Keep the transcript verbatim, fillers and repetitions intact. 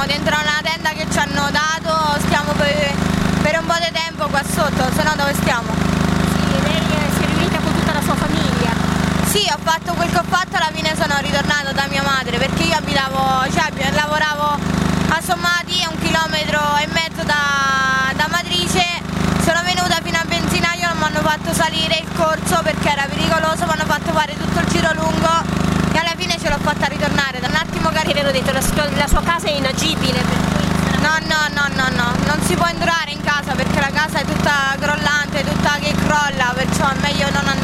dentro una tenda che ci hanno dato, stiamo per, per un po' di tempo qua sotto, se no dove stiamo? Sì, lei si è riunita con tutta la sua famiglia? Sì, ho fatto quel che ho fatto, alla fine sono ritornato da mia madre perché io abitavo, cioè lavoravo a Sommati, a un chilometro e mezzo da, da Matrice, sono venuta fino a Benzinaio, non mi hanno fatto salire il corso perché era pericoloso, mi hanno fatto fare tutto il giro lungo e alla fine ce l'ho fatta ritornare, da un attimo che Che avevo detto, la sua, la sua casa è inagibile, per cui... No, no, no, no, no, non si può entrare in casa perché la casa è tutta crollante, tutta che crolla, perciò è meglio non andare.